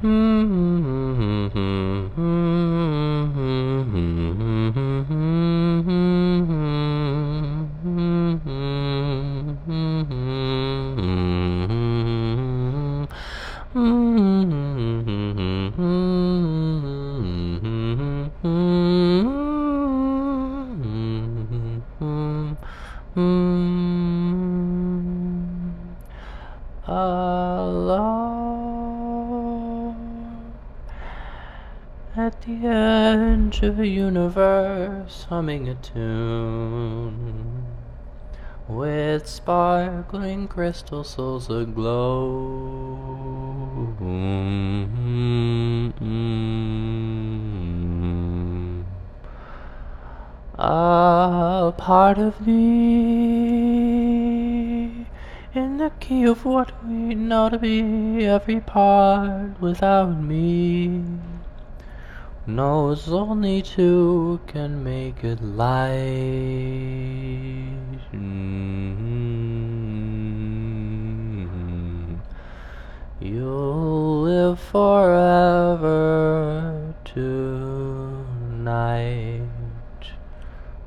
Alone at the edge of a universe, humming a tune with sparkling crystal souls aglow. A part of me in the key of what we know to be every part without me knows only two can make it light. You'll live forever tonight.